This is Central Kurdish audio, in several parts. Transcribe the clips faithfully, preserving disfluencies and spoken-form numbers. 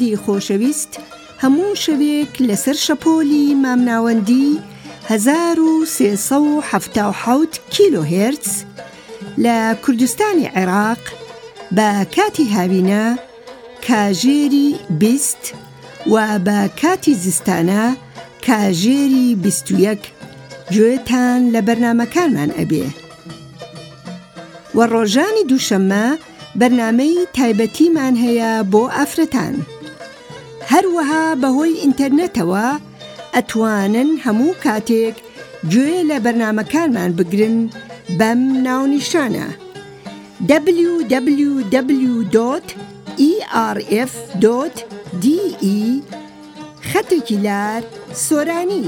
بینەرانی خۆشەویست، هەموو شەوێک لەسەر شەپۆلی مامناوەندی هەزار و سێسەد و حەڤتا و حەوت کیلۆ هێرتز لە کوردستانی عێراق بە کاتی هاوینە کاژێری بیست و بە کاتی زستانە کاژێری بیست و یەک گوێتان لە بەرنامەکانمان ئەبێ. و ڕۆژانی دووشەممە بەرنامەی تایبەتیمان هەیە بۆ ئافرەتان. هەروەها بەهۆی ئینتەرنێتەوە ئەتوانن هەموو کاتێک گوێ لە بەرنامەکانمان بگرن بەم ناونیشانە دبلیو دبلیو دبلیو دۆت ئی ئار ئێف دۆت دی ئی خەتێکی لار سۆرانی.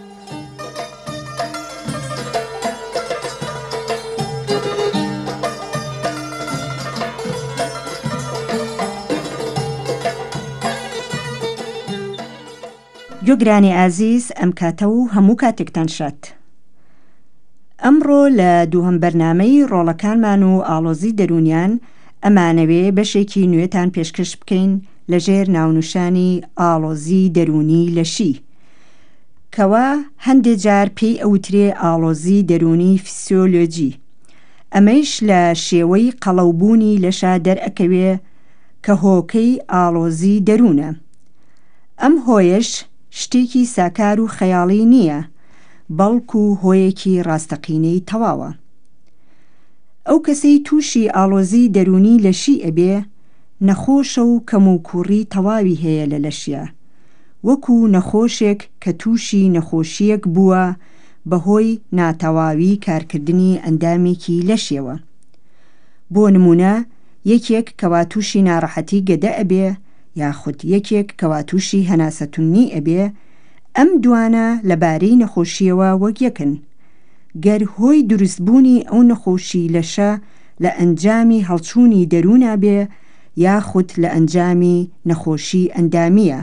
گوێگرانی ئازیز، ئەم کاتە و هەموو کاتێکتان شات. ئەمڕۆ لە دووهەم بەرنامەی ڕۆڵەکانمان و ئاڵۆزی دەرونیان ئەمانەوێ بەشێکی نوێتان پێشکەش بکەین لەژێر ناونیشانی ئاڵۆزی دەرونی لەشی، کەوا هەندێک جار پێی ئەوترێ ئاڵۆزی دەرونی فیسیۆلۆجی. ئەمەش لە شێوەی قەڵەوبوونی لەشا دەرئەکەوێ کە هۆکەی ئاڵۆزی دەرونە. ئەم هۆیش شتێکی ساکار و خەیاڵی نییە، بەڵکو هۆیەکی ڕاستەقینەی تەواوە. ئەو کەسەی تووشی ئاڵۆزی دەرونی لەشی ئەبێ نەخۆشە و کەموکوڕی تەواوی هەیە لە لەشیە، وەکو نەخۆشێک کە تووشی نەخۆشیەک بووە بەهۆی ناتەواوی کارکردنی ئەندامێکی لەشیەوە. بۆ نمونە یەکێک کەوا تووشی ناڕەحەتی گەدە ئەبێ یاخود یەکێک کەوا تووشی هەناسەتونی ئەبێ، ئەم دوانە لەبارەی نەخۆشیەوە وەک یەکن. گەر هۆی دروستبوونی ئەو نەخۆشی لەشە لە ئەنجامی هەڵچوونی دەروونە بێ یاخود لە ئەنجامی نەخۆشی ئەندامیە.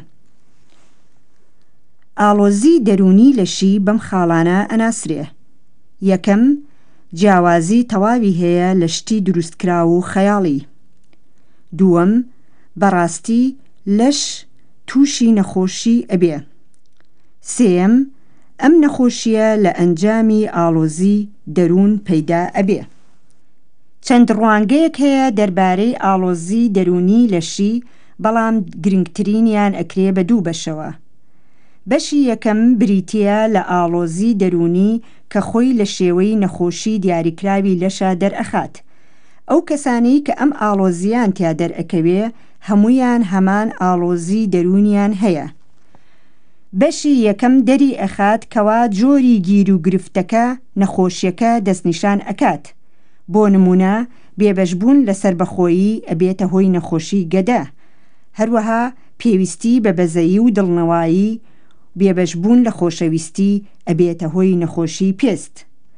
ئاڵۆزی دەرونی لەشی بەم خاڵانە ئەناسرێ: یەکەم، جیاوازی تەواوی هەیە لە شتی دروستکرا و خەیاڵی. دووەم، بەڕاستی لەش تووشی نەخۆشی ئەبێ. سێم، ئەم نەخۆشیە لە ئەنجامی ئاڵۆزی دەرون پەیدا ئەبێ. چەند ڕوانگەیەک هەیە دەربارەی ئاڵۆزی دەرونی لەشی، بەڵام گرنگترینیان ئەکرێ بە دوو بەشەوە. بەشی یەکەم بریتیە لە ئاڵۆزی دەرونی کە خۆی لە شێوەی نەخۆشی دیاریکراوی لەشە دەرئەخات. ئەو کەسانی کە ئەم ئاڵۆزیان تیا دەرئەکەوێ هەمویان هەمان ئاڵۆزی دەرونیان هەیە. بەشی یەکەم دەری ئەخات کەوا جۆری گیر و گرفتەکە نەخۆشیەکە دەستنیشان ئەکات. بۆ نمونە بێبەشبوون لە سەربەخۆیی ئەبێتە هۆی نەخۆشی گەدە، هەروەها پێویستی بە بەزەیی و دڵنەوایی بێبەشبوون لە خۆشەویستی ئەبێتە هۆی نەخۆشی پێست.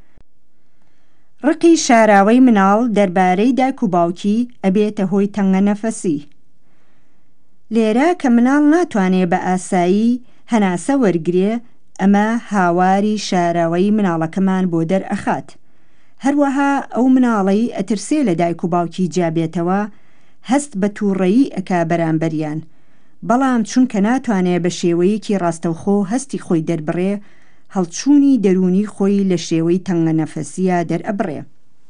ڕقی شاراوەی مناڵ دەربارەی دایک و باوکی ئەبێتە هۆی تەنگە نەفەسی. لێرە کە مناڵ ناتوانێ بە ئاسایی هەناسە وەرگرێ، ئەمە هاواری شاراوەی مناڵەکەمان بۆ دەرئەخات. هەروەها ئەو مناڵەی ئەترسێ لە دایک و باوکی جیابێتەوە هەست بە تووڕەیی ئەکا بەرامبەریان، بەڵام چونکە ناتوانێ بە شێوەیەکی ڕاستەوخۆ هەستی خۆی دەربڕێ، هەڵچوونی دەرونی خۆی لە شێوەی تەنگە نەفەسیە دەرئەبڕێ.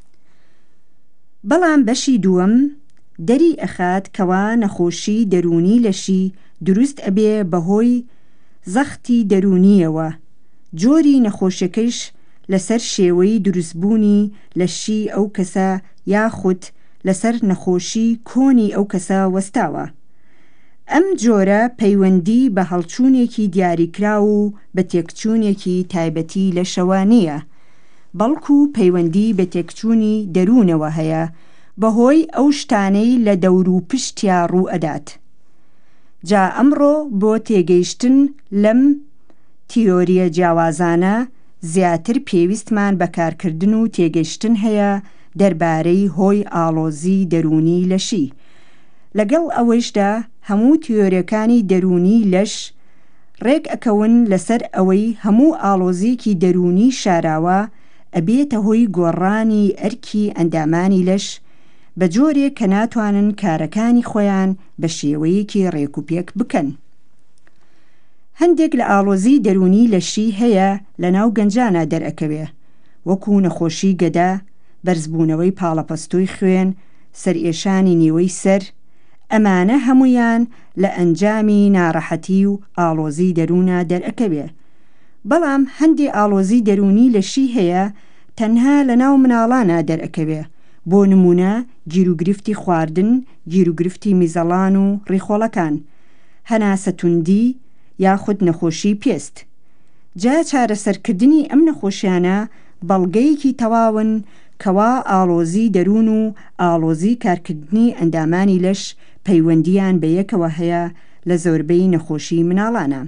بەڵام بەشی دووەم دەری ئەخات کەوا نەخۆشی دەرونی لەشی دروست ئەبێ بەهۆی زەختی دەرونیەوە. جۆری نەخۆشیەکەیش لەسەر شێوەی دروستبوونی لەشی ئەو کەسە یاخود لەسەر نەخۆشی کۆنی ئەو کەسە وەستاوە. ئەم جۆرە پەیوەندی بە هەڵچوونێکی دیاریکرا و بە تێکچوونێکی تایبەتی لەشەوە نییە، بەڵکو پەیوەندی بە تێکچوونی دەروونەوە هەیە بەهۆی ئەو شتانەی لە دەور و پشتیا ڕوو ئەدات. جا ئەمڕۆ بۆ تێگەیشتن لەم تیۆریە جیاوازانە زیاتر پێویستمان بەکارکردن و تێگەیشتن هەیە دەربارەی هۆی ئاڵۆزی دەرونی لەشی. لەگەڵ ئەوەشدا هەموو تیۆریەکانی دەرونی لەش ڕێک ئەکەون لەسەر ئەوەی هەموو ئاڵۆزیەکی دەرونی شاراوە ئەبێتە هۆی گۆڕانی ئەرکی ئەندامانی لەش بە جۆرێک کە ناتوانن کارەکانی خۆیان بە شێوەیەکی ڕێکوپێک بکەن. هەندێک لە ئاڵۆزی دەرونی لەشی هەیە لە ناو گەنجانە دەرئەکەوێ، وەکو نەخۆشی گەدا، بەرزبوونەوەی پاڵەپەستووی خوێن، سەرئێشانی نیوەی سەر. ئەمانە هەمویان لە ئەنجامی ناڕەحەتی و ئاڵۆزی دەروونە دەرئەکەوێ. بەڵام هەندێک ئاڵۆزی دەرونی لەشی هەیە تەنها لە ناو مناڵانە دەرئەکەوێ، بۆ نمونە گیروگرفتی خواردن، گیروگرفتی میزەڵان و ڕیخۆڵەکان، هەناسە توندی یاخود نەخۆشی پێست. جا چارەسەرکردنی ئەم نەخۆشیانە بەڵگەیەکی تەواون کەوا ئاڵۆزی دەروون و ئاڵۆزی کارکردنی ئەندامانی لەش پەیوەندیان بە یەکەوە هەیە لە زۆربەی نەخۆشی مناڵانە.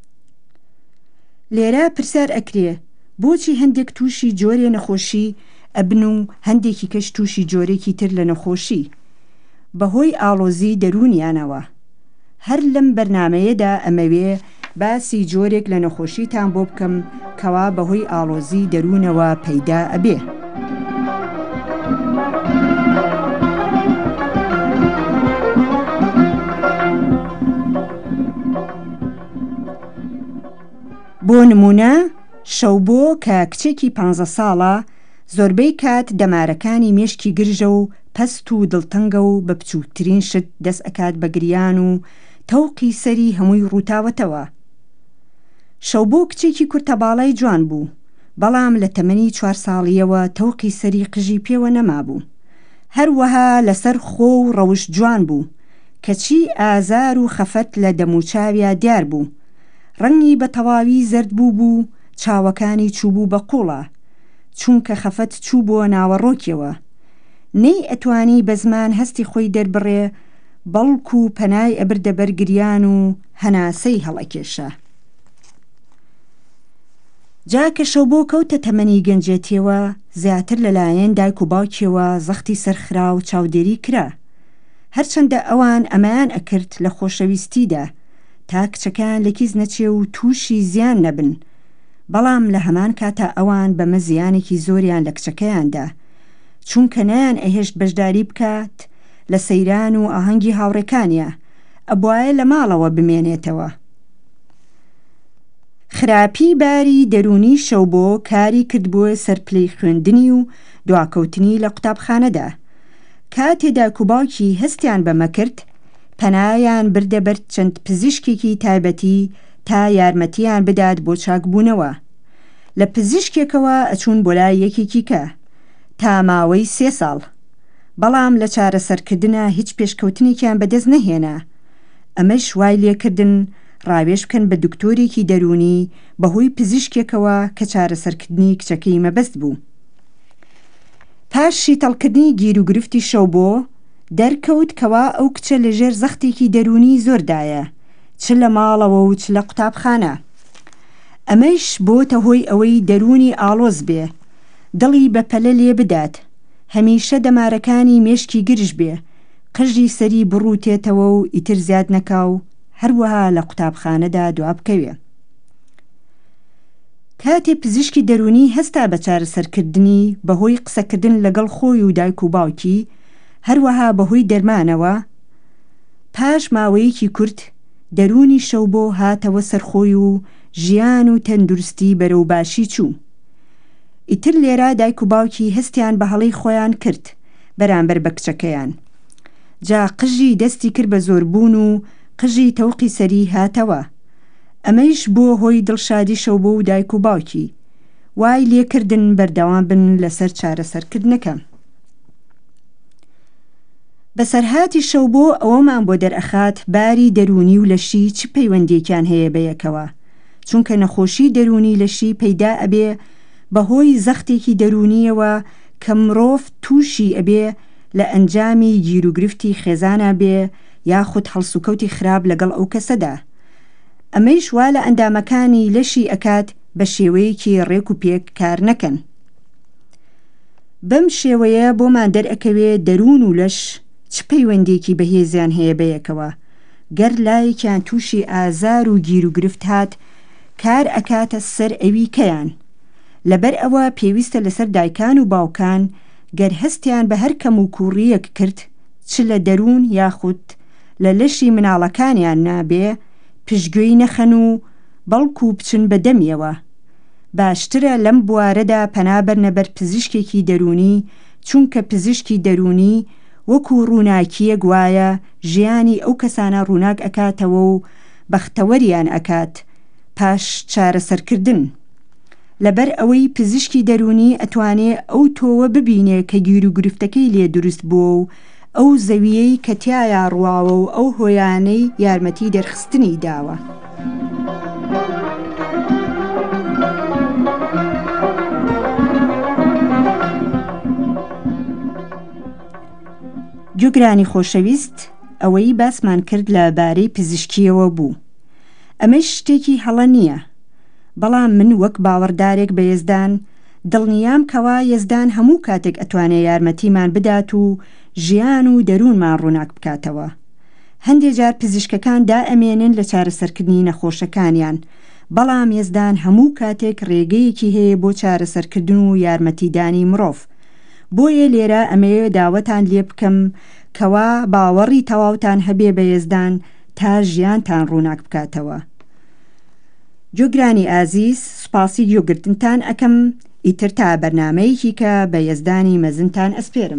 لێرە پرسیار ئەکرێ بۆچی هەندێک تووشی جۆرێ نەخۆشی ئەبن و هەندێکی کەش تووشی جۆرێکی تر لە نەخۆشی؟ بەهۆی ئاڵۆزی دەرونیانەوە. هەر لەم بەرنامەیەدا ئەمەوێ باسی جۆرێک لە نەخۆشیتان بۆ بکەم کەوا بەهۆی ئاڵۆزی دەروونەوە پەیدا ئەبێ. بۆ نمونە شەوبۆ کە کچێکی پانزە ساڵە زۆربەی کات دەمارەکانی مێشکی گرژە و پەست و دڵتەنگە و بە بچووکترین شت دەست ئەکات بە گریان و تەوقی سەری هەمووی ڕووتاوەتەوە. شەوبۆ کچێکی کورتەباڵای جوان بوو، بەڵام لە تەمەنی چوار ساڵیەوە تەوقی سەری قژی پێوە نەمابوو. هەروەها لەسەر خۆ و ڕەوش جوان بوو، کەچی ئازار و خەفەت لە دەموچاویا دیار بوو. ڕەنگی بە تەواوی زەرد بوو بوو، چاوەکانی چوبوو بە قوڵە، چونکە خەفەت چوو بۆ ناوەڕۆکیەوە. نەی ئەتوانی بە زمان هەستی خۆی دەربڕێ، بەڵکو و پەنای ئەبردە بەر گریان و هەناسەی هەڵەکێشە. جا کە شەوبۆ کەوتە تەمەنی گەنجێتیەوە، زیاتر لەلایەن دایک و باوکیەوە زەختی سەرخرا و چاودێری کرا. هەرچەندە ئەوان ئەمایان ئەکرد لە خۆشەویستیدا تا کچەکان لەکیز نەچێ و تووشی زیان نەبن، بەڵام لە هەمان کاتا ئەوان بەمە زیانێکی زۆریان لە کچەکەیاندا، چونکە نەیان ئەهێشت بەشداری بکات لە سەیران و ئاهەنگی هاوڕێکانیە، ئەبوایە لە ماڵەوە بمێنێتەوە. خراپی باری دەرونی شەوبۆ کاری کرد بۆ سەرپلەی خوێندنی و دواکەوتنی لە قوتابخانەدا. کاتێدا کوباوکی هەستیان بەمە کرد، پەنایان بردە بەر چەند پزیشکێکی تایبەتی تا یارمەتیان بدات بۆ چاکبوونەوە. لە پزیشکێکەوە ئەچوون بۆ لای یەکێکی کە تا ماوەی سێ ساڵ، بەڵام لە چارەسەرکردنە هیچ پێشکەوتنێکیان بەدەست نەهێنا. ئەمەش وای لێکردن ڕاوێژ بکەن بە دکتۆرێکی دەرونی بەهۆی پزیشکێکەوە کە چارەسەرکردنی کچەکەی مەبەست بوو. پاش شیتەڵکردنی گیر و گرفتی شەوبۆ دەرکەوت کەوا ئەو کچە لەژێر زەختێکی دەرونی زۆردایە، چ لە ماڵەوە و چ لە قوتابخانە. ئەمەش بۆتە هۆی ئەوەی دەرونی ئاڵۆز بێ، دڵی بە پەلە لێ بدات، هەمیشە دەمارەکانی مێشکی گرژ بێ، قژی سەری بڕوتێتەوە و ئیتر زیاد نەکاو، هەروەها لە قوتابخانەدا دوا بکەوێ. کاتێ پزیشکی دەرونی هەستا بە چارەسەرکردنی بەهۆی قسەکردن لەگەڵ خۆی و دایک و باوکی، هەروەها بەهۆی دەرمانەوە، پاش ماوەیەکی کورت دەرونی شەوبۆ هاتەوە سەرخۆی و ژیان و تەندروستی بەرەو باشی چوو. ئیتر لێرە دایک و باوکی هەستیان بە هەڵەی خۆیان کرد بەرامبەر بە کچەکەیان. جا قژی دەستی کرد بە زۆربوون و قژی تەوقی سەری هاتەوە. ئەمەیش بۆ هۆی دڵشادی شەوبۆ و دایک و باوکی، وای لێکردن بەردەوام بن لەسەر چارەسەرکردنەکە. بەسەرهاتی شەوبۆ ئەوەمان بۆ دەرئەخات باری دەرونی و لەشی چ پەیوەندێکیان هەیە بەیەکەوە، چونکە نەخۆشی دەرونی لەشی پەیدا ئەبێ بەهۆی زەختێکی دەرونیەوە کە مرۆڤ تووشی ئەبێ لە ئەنجامی گیروگرفتی خێزانە بێ یاخود هەڵسوکەوتی خراپ لەگەڵ ئەو کەسەدا. ئەمەیش وا لە ئەندامەکانی لەشی ئەکات بە شێوەیەکی ڕێک و پێک کار نەکەن. بەم شێوەیە بۆمان دەرئەکەوێ دەرون و لەش چ پەیوەندێکی بەهێزیان هەیە بەیەکەوە. گەر لایەکیان تووشی ئازار و گیروگرفت هات، کار ئەکاتە سەر ئەوی کەیان. لەبەر ئەوە پێویستە لەسەر دایکان و باوکان گەر هەستیان بە هەر کەم و کوڕیەک کرد چ لە دەروون یاخود لە لەشی مناڵەکانیان نابێ پشتگوێی نەخەن و بەڵکو بچن بە دەمیەوە. باشترە لەم بوارەدا پەنابەرنە بەر پزیشکێکی دەرونی، چونکە پزیشکی دەرونی وەکو ڕووناکیە گوایە ژیانی ئەو کەسانە ڕووناک ئەکاتەوە و بەختەوەریان ئەکات پاش چارەسەرکردن. لەبەر ئەوەی پزیشکی دەرونی ئەتوانێ ئەو تۆوە ببینێ کە گیر و گرفتەکەی لێ دروست بووە و ئەو زەویەی کە تایە ڕواوە و ئەو هۆیانەی یارمەتی دەرخستنی داوە. گوێگرانی خۆشەویست، ئەوەی باسمان کرد لەبارەی پزیشکیەوە بوو. ئەمەش شتێکی هەڵە نییە، بەڵام من وەک باوەڕدارێک بە یزدان دڵنیام کەوا یزدان هەموو کاتێک ئەتوانێ یارمەتیمان بدات و ژیان و دەروونمان ڕووناک بکاتەوە. هەندێک جار پزیشکەکان دائەمێنن لە چارەسەرکردنی نەخۆشەکانیان، بەڵام یزدان هەموو کاتێک ڕێگەیەکی هەیە بۆ چارەسەرکردن و یارمەتیدانی مرۆڤ. بۆیە لێرە ئەمەیە داوەتان لێ بکەم کەوا باوەڕی تەواوتان هەبێ بە یزدان تا ژیانتان ڕووناک بکاتەوە. گوێگرانی ئازیز، سوپاسی گوێگرتنتان ئەکەم، ئیتر تا بەرنامەیەکی کە بە یزدانی مەزنتان ئەسپێرم.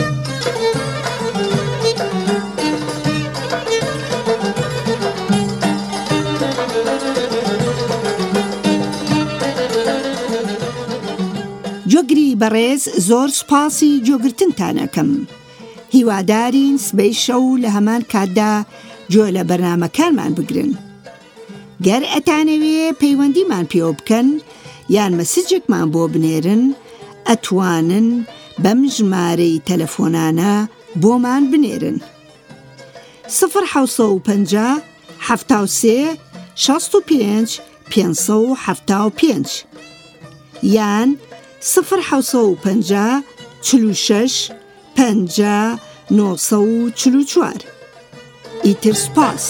گوێگری بەڕێز، زۆر سوپاسی گوێگرتنتان ئەکەم. هیوادارین سبەی شەو لە هەمان کاتدا گوێ لە بەرنامەکانمان بگرن. گەر ئەتانەوێ پەیوەندیمان پێوە بکەن یان مەسیجێکمان بۆ بنێرن، ئەتوانن بەم ژمارەی تەلەفۆنانە بۆمان بنێرن: سفر حەوت و پەنجا حەفتا و سێ شەست و پێنج پێنجسە و حەفتا و پێنج یان سفر حەوت و پەنجا چل و شەش پەنجا نۆسە و چل و چوار. ئیتر سوپاس.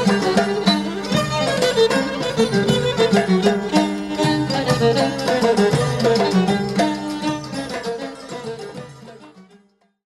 Thank you.